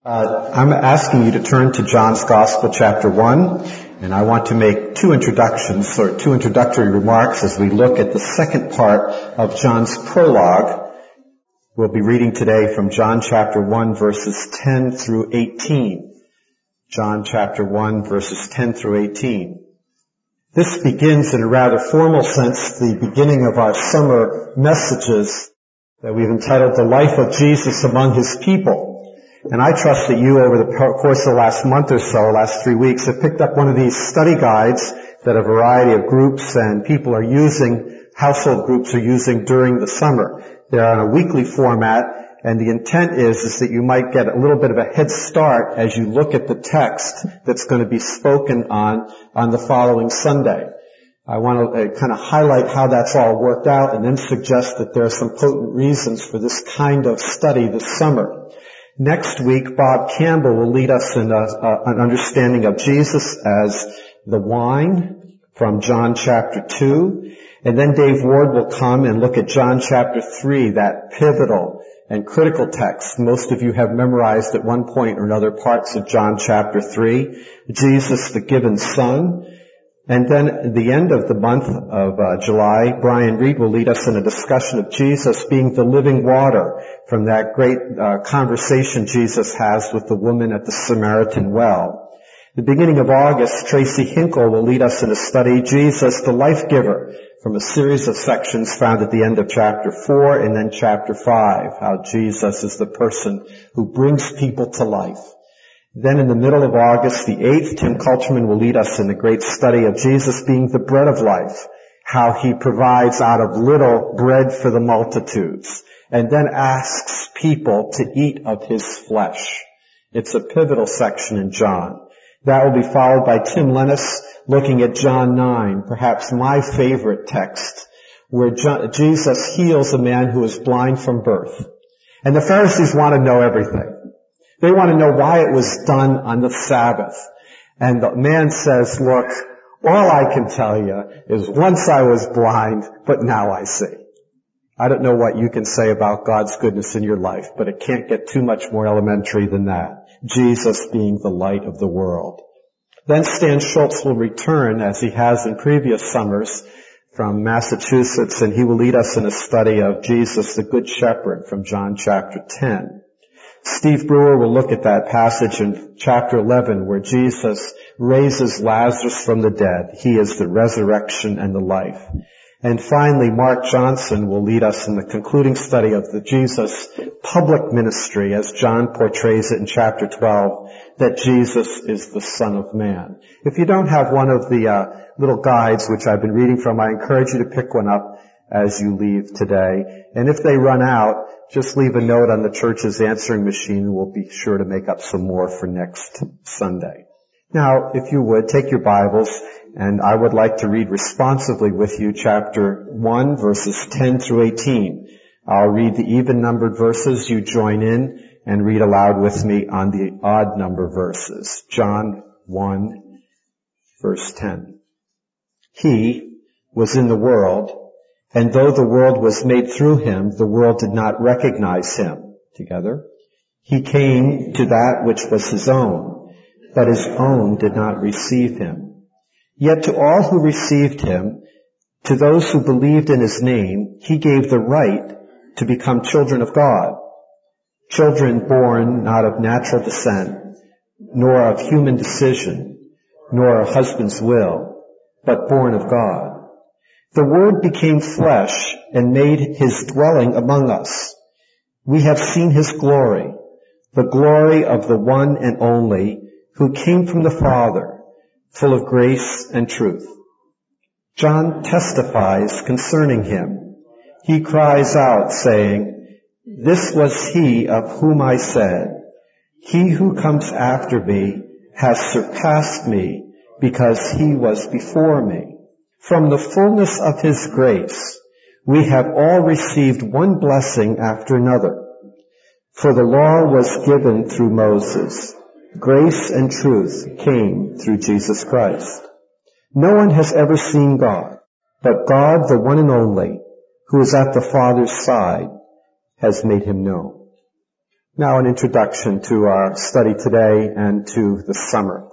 I'm asking you to turn to John's Gospel, chapter 1, and I want to make two introductory remarks as we look at the second part of John's prologue. We'll be reading today from John chapter 1, verses 10 through 18. John chapter 1, verses 10 through 18. This begins in a rather formal sense the beginning of our summer messages that we've entitled The Life of Jesus Among His People. And I trust that you, over the course of the last month or so, last 3 weeks, have picked up one of these study guides that a variety of groups and people are using, household groups are using during the summer. They're on a weekly format, and the intent is that you might get a little bit of a head start as you look at the text that's going to be spoken on the following Sunday. I want to kind of highlight how that's all worked out and then suggest that there are some potent reasons for this kind of study this summer. Next week, Bob Campbell will lead us in an understanding of Jesus as the wine from John chapter 2. And then Dave Ward will come and look at John chapter 3, that pivotal and critical text. Most of you have memorized at one point or another parts of John chapter 3. Jesus, the given Son. And then at the end of the month of July, Brian Reed will lead us in a discussion of Jesus being the living water from that great conversation Jesus has with the woman at the Samaritan well. The beginning of August, Tracy Hinkle will lead us in a study, Jesus, the life giver, from a series of sections found at the end of chapter 4 and then chapter 5, how Jesus is the person who brings people to life. Then in the middle of August, the 8th, Tim Kulturman will lead us in the great study of Jesus being the bread of life, how he provides out of little bread for the multitudes, and then asks people to eat of his flesh. It's a pivotal section in John. That will be followed by Tim Lennis looking at John 9, perhaps my favorite text, where Jesus heals a man who is blind from birth. And the Pharisees want to know everything. They want to know why it was done on the Sabbath. And the man says, look, all I can tell you is once I was blind, but now I see. I don't know what you can say about God's goodness in your life, but it can't get too much more elementary than that. Jesus being the light of the world. Then Stan Schultz will return, as he has in previous summers, from Massachusetts, and he will lead us in a study of Jesus, the Good Shepherd, from John chapter 10. Steve Brewer will look at that passage in chapter 11 where Jesus raises Lazarus from the dead. He is the resurrection and the life. And finally, Mark Johnson will lead us in the concluding study of the Jesus public ministry as John portrays it in chapter 12, that Jesus is the Son of Man. If you don't have one of the little guides which I've been reading from, I encourage you to pick one up as you leave today. And if they run out, just leave a note on the church's answering machine. We'll be sure to make up some more for next Sunday. Now, if you would, take your Bibles, and I would like to read responsively with you chapter 1, verses 10 through 18. I'll read the even-numbered verses. You join in and read aloud with me on the odd-number verses. John 1, verse 10. He was in the world, and though the world was made through him, the world did not recognize him. Together. He came to that which was his own, but his own did not receive him. Yet to all who received him, to those who believed in his name, he gave the right to become children of God. Children born not of natural descent, nor of human decision, nor a husband's will, but born of God. The Word became flesh and made his dwelling among us. We have seen his glory, the glory of the one and only who came from the Father, full of grace and truth. John testifies concerning him. He cries out, saying, "This was he of whom I said, he who comes after me has surpassed me because he was before me." From the fullness of his grace, we have all received one blessing after another. For the law was given through Moses. Grace and truth came through Jesus Christ. No one has ever seen God, but God, the one and only, who is at the Father's side, has made him known. Now an introduction to our study today and to the summer.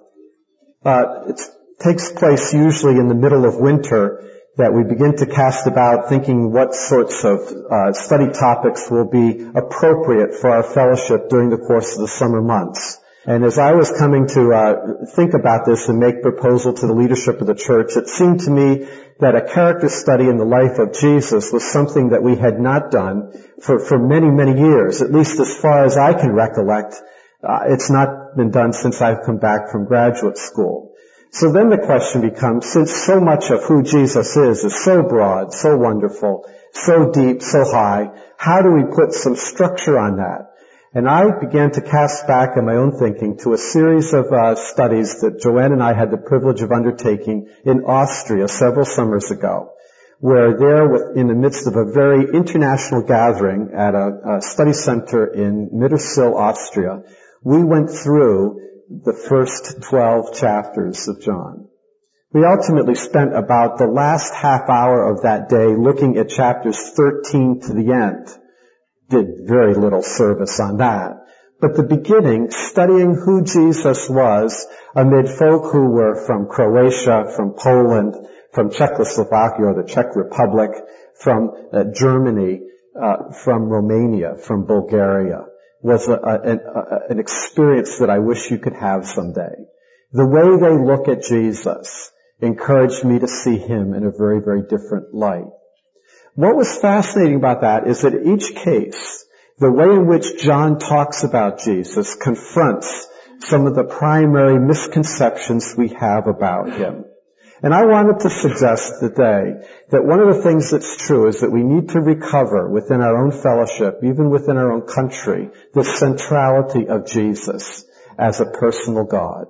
It takes place usually in the middle of winter that we begin to cast about thinking what sorts of study topics will be appropriate for our fellowship during the course of the summer months. And as I was coming to think about this and make proposal to the leadership of the church, it seemed to me that a character study in the life of Jesus was something that we had not done for many, many years, at least as far as I can recollect. It's not been done since I've come back from graduate school. So then the question becomes, since so much of who Jesus is so broad, so wonderful, so deep, so high, how do we put some structure on that? And I began to cast back in my own thinking to a series of studies that Joanne and I had the privilege of undertaking in Austria several summers ago, where there, in the midst of a very international gathering at a study center in Mittersill, Austria, we went through the first 12 chapters of John. We ultimately spent about the last half hour of that day looking at chapters 13 to the end. Did very little service on that. But the beginning, studying who Jesus was amid folk who were from Croatia, from Poland, from Czechoslovakia or the Czech Republic, from Germany, from Romania, from Bulgaria, was an experience that I wish you could have someday. The way they look at Jesus encouraged me to see him in a very, very different light. What was fascinating about that is that in each case, the way in which John talks about Jesus confronts some of the primary misconceptions we have about him. And I wanted to suggest today that one of the things that's true is that we need to recover within our own fellowship, even within our own country, the centrality of Jesus as a personal God.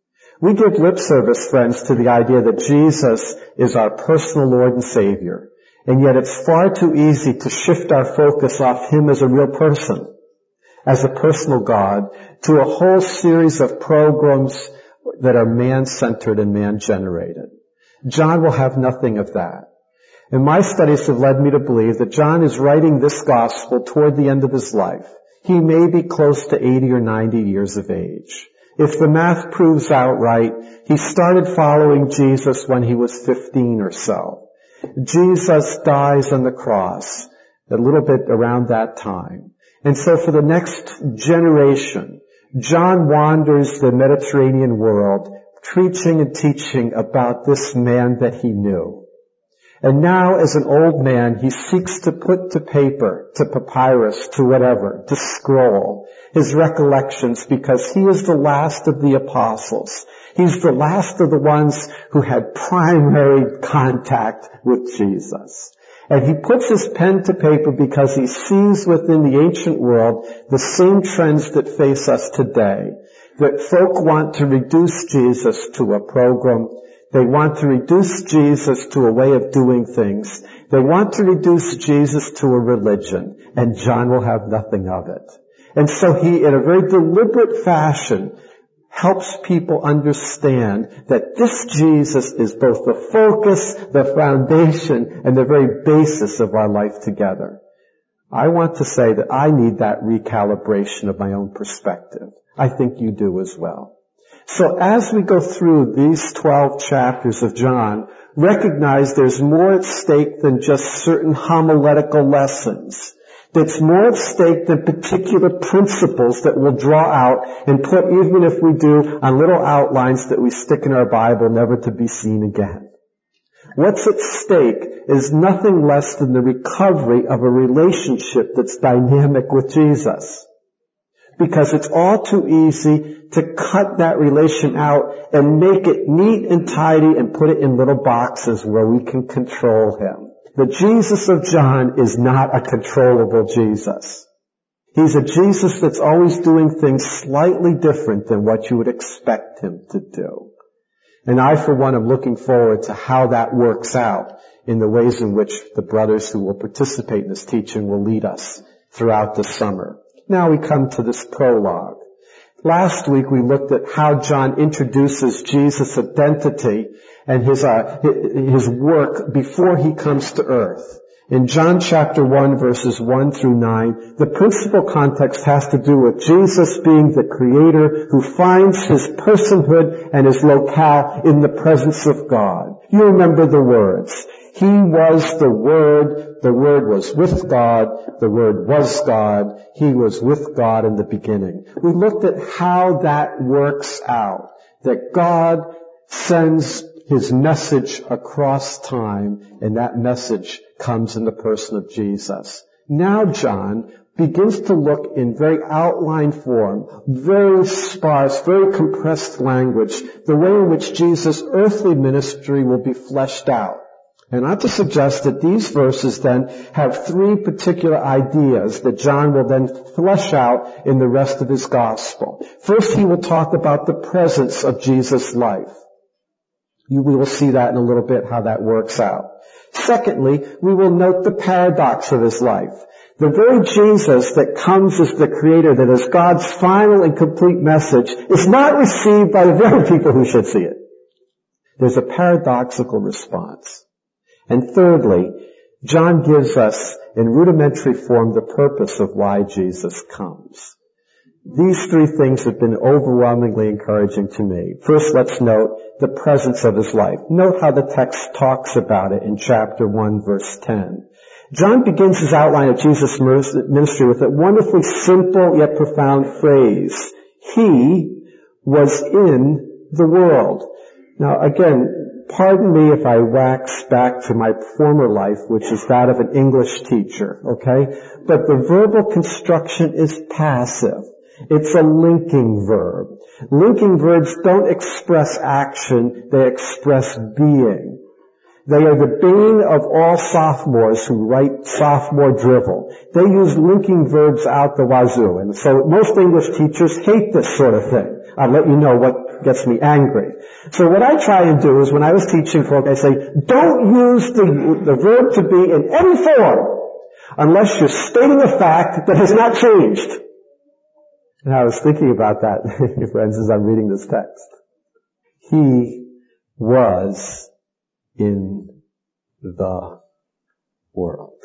We give lip service, friends, to the idea that Jesus is our personal Lord and Savior. And yet it's far too easy to shift our focus off him as a real person, as a personal God, to a whole series of programs that are man-centered and man-generated. John will have nothing of that. And my studies have led me to believe that John is writing this gospel toward the end of his life. He may be close to 80 or 90 years of age. If the math proves out right, he started following Jesus when he was 15 or so. Jesus dies on the cross a little bit around that time. And so for the next generation, John wanders the Mediterranean world, preaching and teaching about this man that he knew. And now as an old man, he seeks to put to paper, to papyrus, to whatever, to scroll his recollections because he is the last of the apostles. He's the last of the ones who had primary contact with Jesus. And he puts his pen to paper because he sees within the ancient world the same trends that face us today. That folk want to reduce Jesus to a program. They want to reduce Jesus to a way of doing things. They want to reduce Jesus to a religion. And John will have nothing of it. And so he, in a very deliberate fashion, helps people understand that this Jesus is both the focus, the foundation, and the very basis of our life together. I want to say that I need that recalibration of my own perspective. I think you do as well. So as we go through these 12 chapters of John, recognize there's more at stake than just certain homiletical lessons. That's more at stake than particular principles that we'll draw out and put, even if we do, on little outlines that we stick in our Bible, never to be seen again. What's at stake is nothing less than the recovery of a relationship that's dynamic with Jesus. Because it's all too easy to cut that relation out and make it neat and tidy and put it in little boxes where we can control him. The Jesus of John is not a controllable Jesus. He's a Jesus that's always doing things slightly different than what you would expect him to do. And I, for one, am looking forward to how that works out in the ways in which the brothers who will participate in this teaching will lead us throughout the summer. Now we come to this prologue. Last week we looked at how John introduces Jesus' identity and his work before he comes to earth. In John chapter 1 verses 1 through 9, the principal context has to do with Jesus being the creator who finds his personhood and his locale in the presence of God. You remember the words. He was the Word was with God, the Word was God, He was with God in the beginning. We looked at how that works out, that God sends His message across time, and that message comes in the person of Jesus. Now John begins to look in very outline form, very sparse, very compressed language, the way in which Jesus' earthly ministry will be fleshed out. And I have to suggest that these verses then have three particular ideas that John will then flesh out in the rest of his gospel. First, he will talk about the presence of Jesus' life. We will see that in a little bit, how that works out. Secondly, we will note the paradox of his life. The very Jesus that comes as the Creator, that is God's final and complete message, is not received by the very people who should see it. There's a paradoxical response. And thirdly, John gives us in rudimentary form the purpose of why Jesus comes. These three things have been overwhelmingly encouraging to me. First, let's note the presence of his life. Note how the text talks about it in chapter 1, verse 10. John begins his outline of Jesus' ministry with a wonderfully simple yet profound phrase. He was in the world. Now, again, pardon me if I wax back to my former life, which is that of an English teacher, okay? But the verbal construction is passive. It's a linking verb. Linking verbs don't express action, they express being. They are the bane of all sophomores who write sophomore drivel. They use linking verbs out the wazoo, and so most English teachers hate this sort of thing. I'll let you know what gets me angry. So what I try and do is when I was teaching folk, I say, don't use the verb to be in any form unless you're stating a fact that has not changed. And I was thinking about that, friends, as I'm reading this text. He was in the world.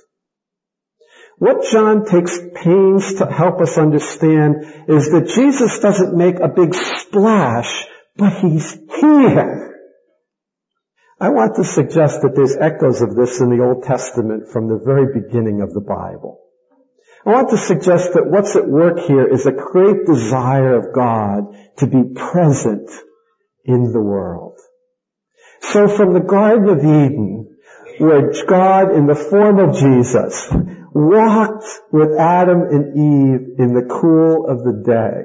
What John takes pains to help us understand is that Jesus doesn't make a big splash, but He's here. I want to suggest that there's echoes of this in the Old Testament from the very beginning of the Bible. I want to suggest that what's at work here is a great desire of God to be present in the world. So from the Garden of Eden, where God, in the form of Jesus, walked with Adam and Eve in the cool of the day,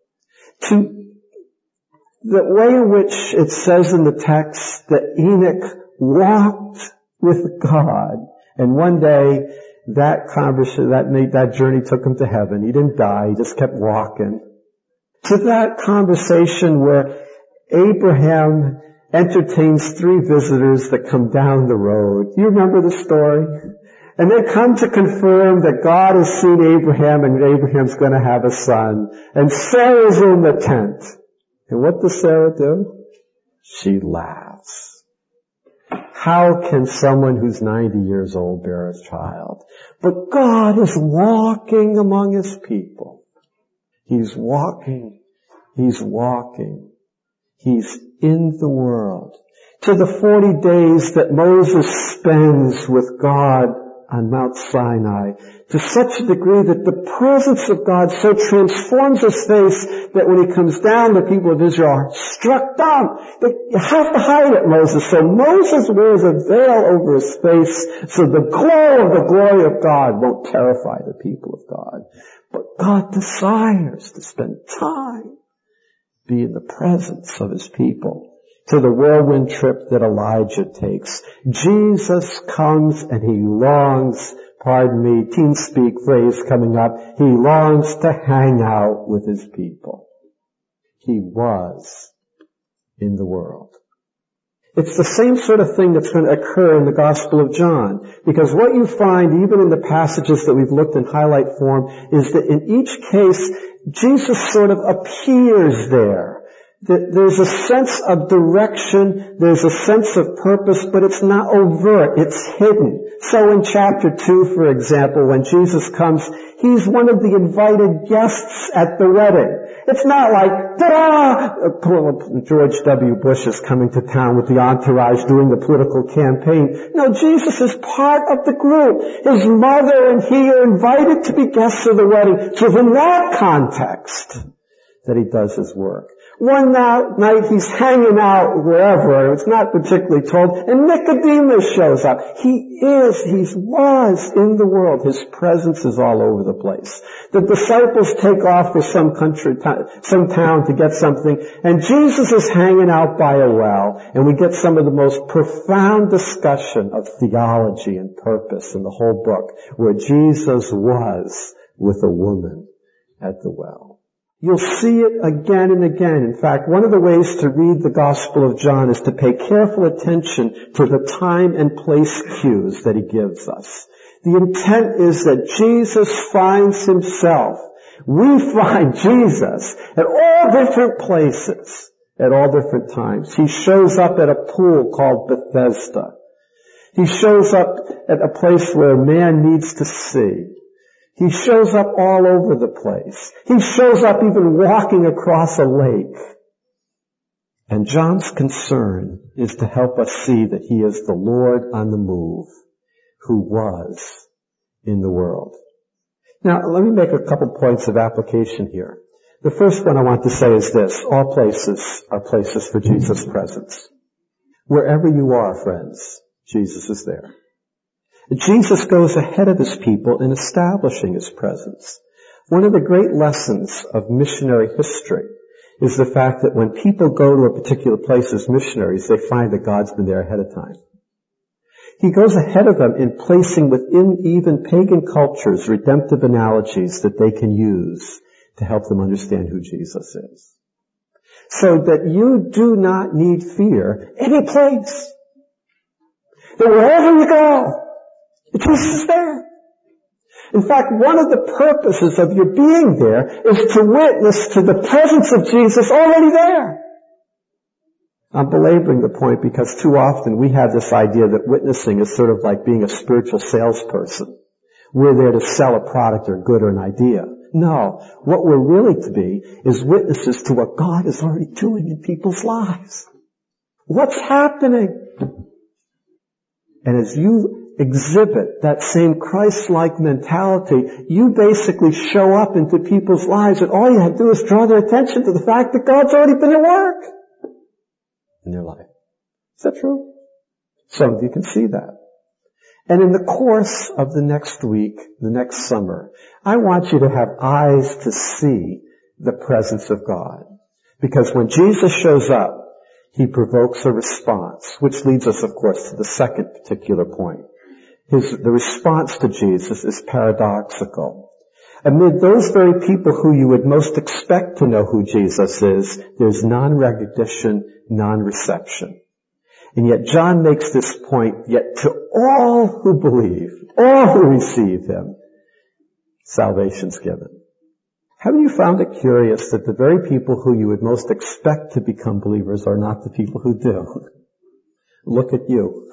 to the way in which it says in the text that Enoch walked with God, and one day that journey took him to heaven. He didn't die, he just kept walking. To that conversation where Abraham entertains three visitors that come down the road. You remember the story? And they come to confirm that God has seen Abraham and Abraham's going to have a son. And Sarah's in the tent. And what does Sarah do? She laughs. How can someone who's 90 years old bear a child? But God is walking among His people. He's walking. He's walking. He's in the world. To the 40 days that Moses spends with God on Mount Sinai, to such a degree that the presence of God so transforms His face that when He comes down, the people of Israel are struck dumb. You have to hide it, Moses. So Moses wears a veil over his face so the glow of the glory of God won't terrify the people of God. But God desires to spend time, be in the presence of His people. To the whirlwind trip that Elijah takes, Jesus comes and He longs, pardon me, teen speak phrase coming up, He longs to hang out with His people. He was in the world. It's the same sort of thing that's going to occur in the Gospel of John. Because what you find, even in the passages that we've looked in highlight form, is that in each case, Jesus sort of appears there. There's a sense of direction, there's a sense of purpose, but it's not overt, it's hidden. So in chapter 2, for example, when Jesus comes, he's one of the invited guests at the wedding. It's not like, ta-da! George W. Bush is coming to town with the entourage doing the political campaign. No, Jesus is part of the group. His mother and he are invited to be guests of the wedding. So in that context, that he does his work. One night he's hanging out wherever, it's not particularly told, and Nicodemus shows up. He was in the world. His presence is all over the place. The disciples take off for some town to get something, and Jesus is hanging out by a well, and we get some of the most profound discussion of theology and purpose in the whole book, where Jesus was with a woman at the well. You'll see it again and again. In fact, one of the ways to read the Gospel of John is to pay careful attention to the time and place cues that he gives us. The intent is that Jesus finds himself. We find Jesus at all different places, at all different times. He shows up at a pool called Bethesda. He shows up at a place where a man needs to see. He shows up all over the place. He shows up even walking across a lake. And John's concern is to help us see that he is the Lord on the move who was in the world. Now, let me make a couple points of application here. The first one I want to say is this. All places are places for Jesus' presence. Wherever you are, friends, Jesus is there. Jesus goes ahead of his people in establishing his presence. One of the great lessons of missionary history is the fact that when people go to a particular place as missionaries, they find that God's been there ahead of time. He goes ahead of them in placing within even pagan cultures redemptive analogies that they can use to help them understand who Jesus is. So that you do not need fear any place. That wherever you go, Jesus is there. In fact, one of the purposes of your being there is to witness to the presence of Jesus already there. I'm belaboring the point because too often we have this idea that witnessing is sort of like being a spiritual salesperson. We're there to sell a product or good or an idea. No, what we're really to be is witnesses to what God is already doing in people's lives. What's happening? And as you exhibit that same Christ-like mentality, you basically show up into people's lives and all you have to do is draw their attention to the fact that God's already been at work in their life. Is that true? Some of you can see that. And in the course of the next week, the next summer, I want you to have eyes to see the presence of God. Because when Jesus shows up, he provokes a response, which leads us, of course, to the second particular point. The response to Jesus is paradoxical. Amid those very people who you would most expect to know who Jesus is, there's non-recognition, non-reception. And yet John makes this point, yet to all who believe, all who receive him, salvation's given. Haven't you found it curious that the very people who you would most expect to become believers are not the people who do? Look at you.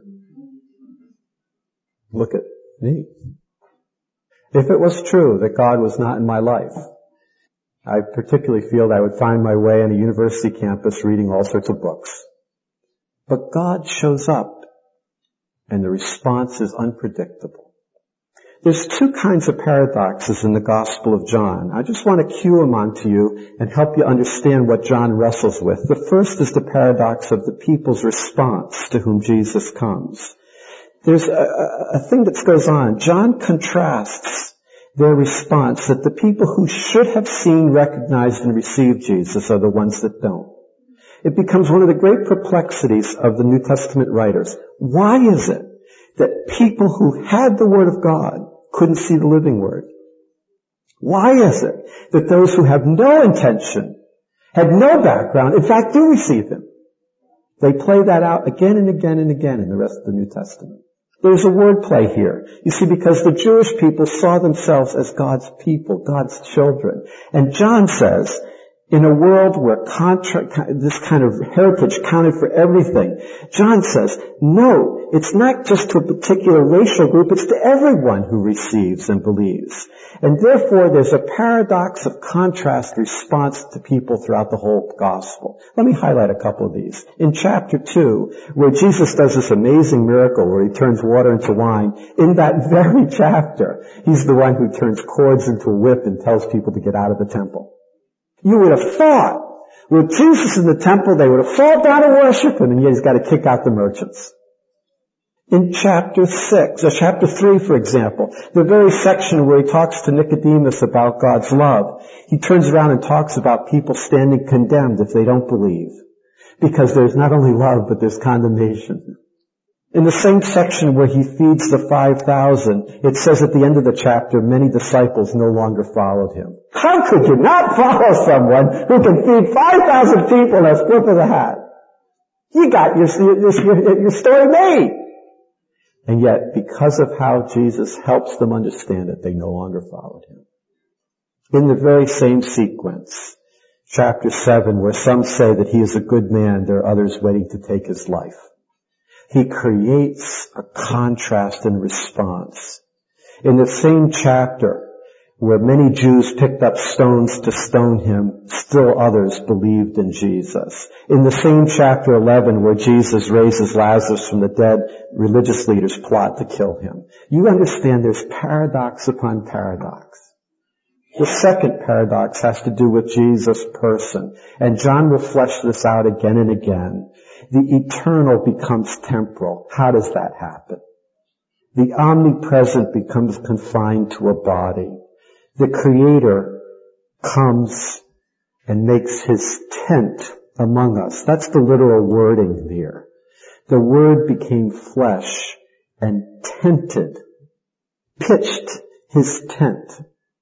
Look at me. If it was true that God was not in my life, I particularly feel that I would find my way on a university campus reading all sorts of books. But God shows up, and the response is unpredictable. There's two kinds of paradoxes in the Gospel of John. I just want to cue them onto you and help you understand what John wrestles with. The first is the paradox of the people's response to whom Jesus comes. There's a thing that goes on. John contrasts their response that the people who should have seen, recognized, and received Jesus are the ones that don't. It becomes one of the great perplexities of the New Testament writers. Why is it that people who had the Word of God couldn't see the living Word? Why is it that those who have no intention, had no background, in fact do receive Him? They play that out again and again and again in the rest of the New Testament. There's a word play here. You see, because the Jewish people saw themselves as God's people, God's children. And John says, In a world where this kind of heritage counted for everything, John says, no, it's not just to a particular racial group, it's to everyone who receives and believes. And therefore, there's a paradox of contrast response to people throughout the whole gospel. Let me highlight a couple of these. In chapter 2, where Jesus does this amazing miracle where he turns water into wine, in that very chapter, he's the one who turns cords into a whip and tells people to get out of the temple. You would have thought, with Jesus in the temple, they would have fallen down and worshiped him, and yet he's got to kick out the merchants. In chapter 3, for example, the very section where he talks to Nicodemus about God's love, he turns around and talks about people standing condemned if they don't believe. Because there's not only love, but there's condemnation. In the same section where he feeds the 5,000, it says at the end of the chapter, many disciples no longer followed him. How could you not follow someone who can feed 5,000 people in a flip of the hat? You got your story made. And yet, because of how Jesus helps them understand it, they no longer followed him. In the very same sequence, chapter 7, where some say that he is a good man, there are others waiting to take his life. He creates a contrast and response. In the same chapter, where many Jews picked up stones to stone him, still others believed in Jesus. In the same chapter 11, where Jesus raises Lazarus from the dead, religious leaders plot to kill him. You understand there's paradox upon paradox. The second paradox has to do with Jesus' person, and John will flesh this out again and again. The eternal becomes temporal. How does that happen? The omnipresent becomes confined to a body. The Creator comes and makes his tent among us. That's the literal wording there. The Word became flesh and tented, pitched his tent.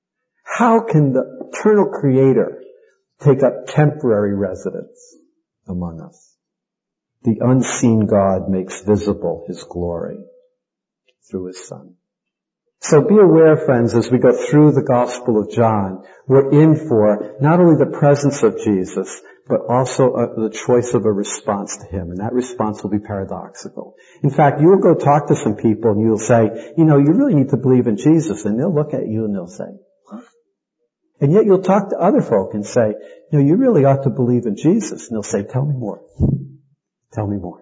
How can the eternal Creator take up temporary residence among us? The unseen God makes visible his glory through his Son. So be aware, friends, as we go through the Gospel of John, we're in for not only the presence of Jesus, but also the choice of a response to him. And that response will be paradoxical. In fact, you will go talk to some people and you'll say, you really need to believe in Jesus. And they'll look at you and they'll say, what? And yet you'll talk to other folk and say, you really ought to believe in Jesus. And they'll say, tell me more. Tell me more.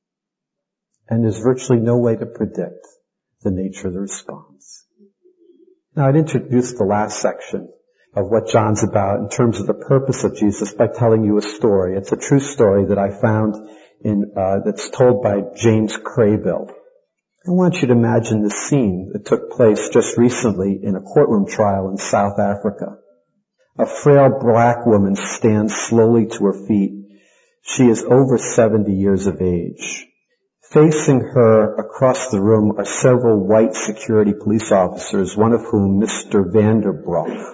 And there's virtually no way to predict the nature of the response. Now, I'd introduce the last section of what John's about in terms of the purpose of Jesus by telling you a story. It's a true story that I found that's told by James Craybill. I want you to imagine the scene that took place just recently in a courtroom trial in South Africa. A frail black woman stands slowly to her feet. She is over 70 years of age. Facing her across the room are several white security police officers, one of whom, Mr. Vanderbroek,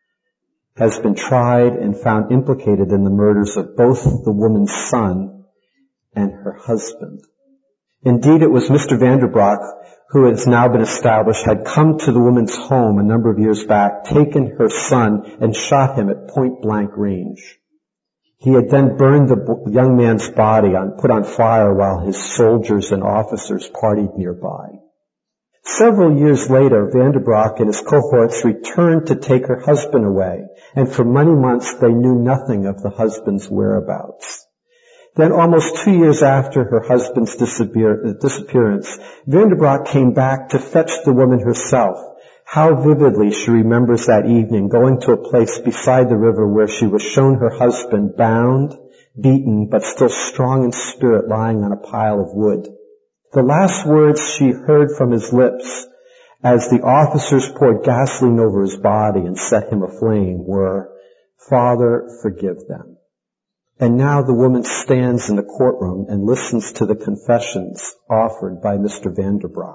has been tried and found implicated in the murders of both the woman's son and her husband. Indeed, it was Mr. Vanderbroek, who has now been established, had come to the woman's home a number of years back, taken her son, and shot him at point-blank range. He had then burned the young man's body put on fire while his soldiers and officers partied nearby. Several years later, Vanderbroek and his cohorts returned to take her husband away, and for many months they knew nothing of the husband's whereabouts. Then almost 2 years after her husband's disappearance, Vanderbroek came back to fetch the woman herself. How vividly she remembers that evening, going to a place beside the river where she was shown her husband bound, beaten, but still strong in spirit, lying on a pile of wood. The last words she heard from his lips as the officers poured gasoline over his body and set him aflame were, "Father, forgive them." And now the woman stands in the courtroom and listens to the confessions offered by Mr. Vanderbroek.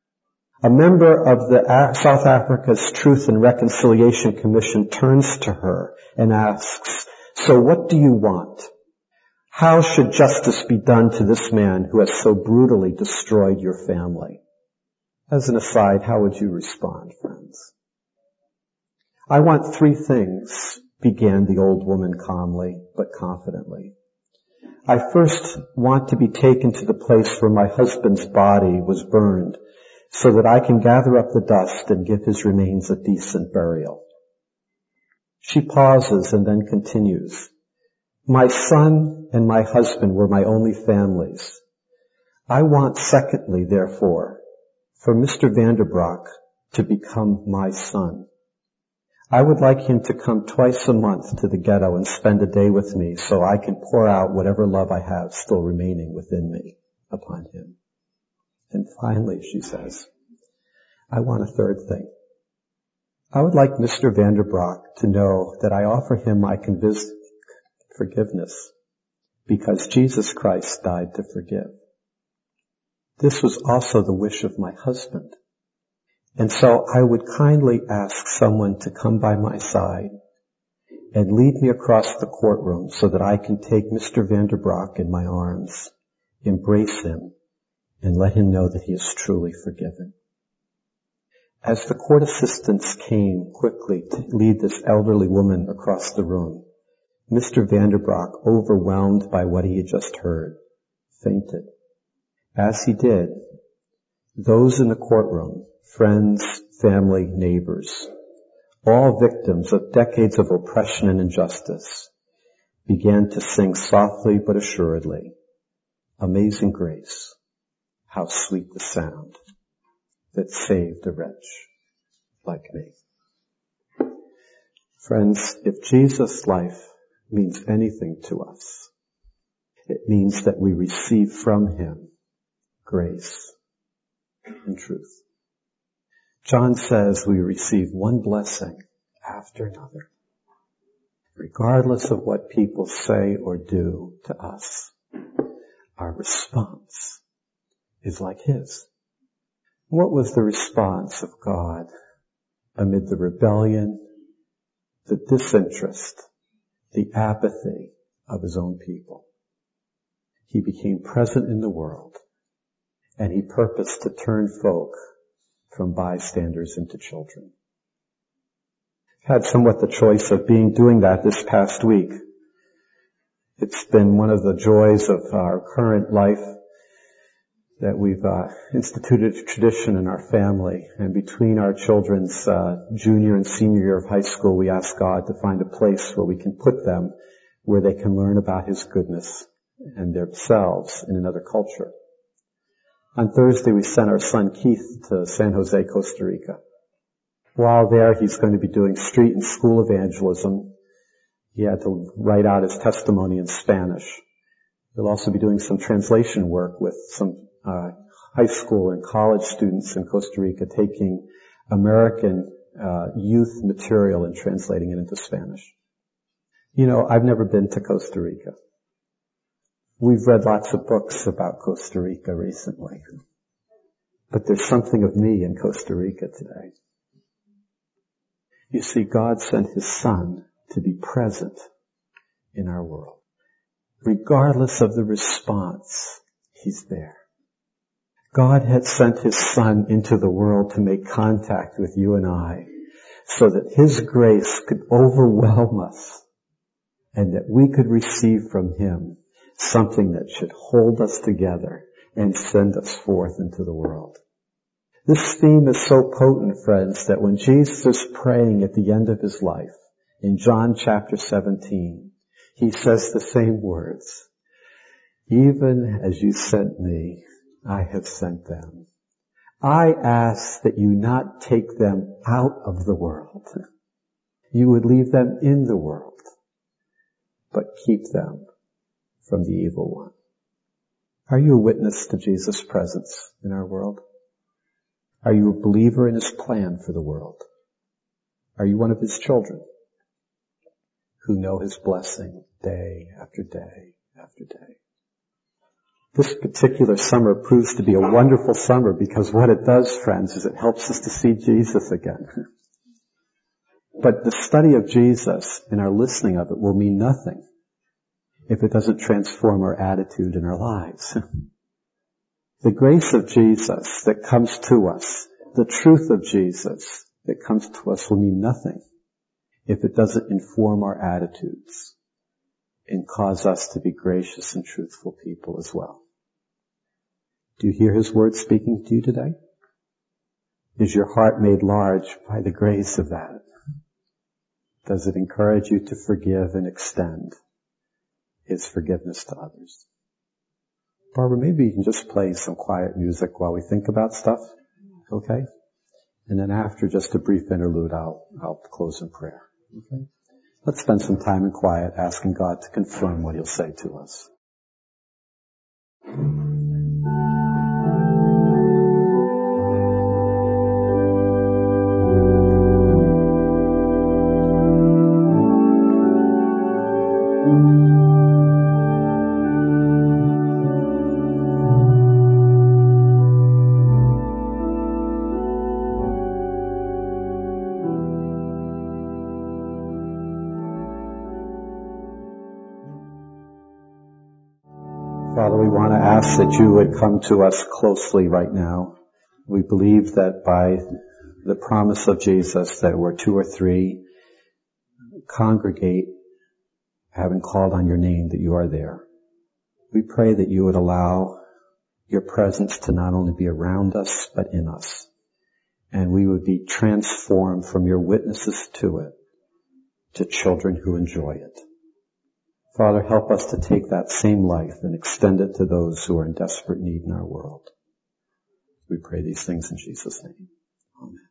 A member of the South Africa's Truth and Reconciliation Commission turns to her and asks, "So what do you want? How should justice be done to this man who has so brutally destroyed your family?" As an aside, how would you respond, friends? I want three things began the old woman calmly but confidently. I first want to be taken to the place where my husband's body was burned so that I can gather up the dust and give his remains a decent burial. She pauses and then continues. My son and my husband were my only families. I want, secondly, therefore, for Mr. Vanderbroek to become my son. I would like him to come twice a month to the ghetto and spend a day with me so I can pour out whatever love I have still remaining within me upon him. And finally, she says, I want a third thing. I would like Mr. Vanderbroek to know that I offer him my forgiveness because Jesus Christ died to forgive. This was also the wish of my husband. And so I would kindly ask someone to come by my side and lead me across the courtroom so that I can take Mr. Vanderbroek in my arms, embrace him, and let him know that he is truly forgiven. As the court assistants came quickly to lead this elderly woman across the room, Mr. Vanderbroek, overwhelmed by what he had just heard, fainted. As he did, those in the courtroom, friends, family, neighbors, all victims of decades of oppression and injustice, began to sing softly but assuredly, Amazing Grace, how sweet the sound that saved a wretch like me. Friends, if Jesus' life means anything to us, it means that we receive from him grace and truth. John says we receive one blessing after another, regardless of what people say or do to us. Our response is like his. What was the response of God amid the rebellion, the disinterest, the apathy of his own people? He became present in the world, and he purposed to turn folk from bystanders into children. Had somewhat the choice of doing that this past week. It's been one of the joys of our current life that we've instituted a tradition in our family, and between our children's junior and senior year of high school, we ask God to find a place where we can put them where they can learn about his goodness and themselves in another culture. On Thursday, we sent our son Keith to San Jose, Costa Rica. While there, he's going to be doing street and school evangelism. He had to write out his testimony in Spanish. He'll also be doing some translation work with some high school and college students in Costa Rica, taking American youth material and translating it into Spanish. You know, I've never been to Costa Rica. We've read lots of books about Costa Rica recently. But there's something of me in Costa Rica today. You see, God sent his Son to be present in our world. Regardless of the response, he's there. God had sent his Son into the world to make contact with you and I so that his grace could overwhelm us and that we could receive from him something that should hold us together and send us forth into the world. This theme is so potent, friends, that when Jesus is praying at the end of his life, in John chapter 17, he says the same words, even as you sent me, I have sent them. I ask that you not take them out of the world. You would leave them in the world, but keep them from the evil one. Are you a witness to Jesus' presence in our world? Are you a believer in his plan for the world? Are you one of his children who know his blessing day after day after day? This particular summer proves to be a wonderful summer because what it does, friends, is it helps us to see Jesus again. But the study of Jesus and our listening of it will mean nothing if it doesn't transform our attitude in our lives. The grace of Jesus that comes to us, the truth of Jesus that comes to us will mean nothing if it doesn't inform our attitudes and cause us to be gracious and truthful people as well. Do you hear His word speaking to you today? Is your heart made large by the grace of that? Does it encourage you to forgive and extend His forgiveness to others? Barbara, maybe you can just play some quiet music while we think about stuff, okay? And then after just a brief interlude, I'll close in prayer, okay? Let's spend some time in quiet asking God to confirm what He'll say to us. Father, we want to ask that you would come to us closely right now. We believe that by the promise of Jesus that where two or three congregate, having called on your name, that you are there. We pray that you would allow your presence to not only be around us, but in us. And we would be transformed from your witnesses to it to children who enjoy it. Father, help us to take that same life and extend it to those who are in desperate need in our world. We pray these things in Jesus' name. Amen.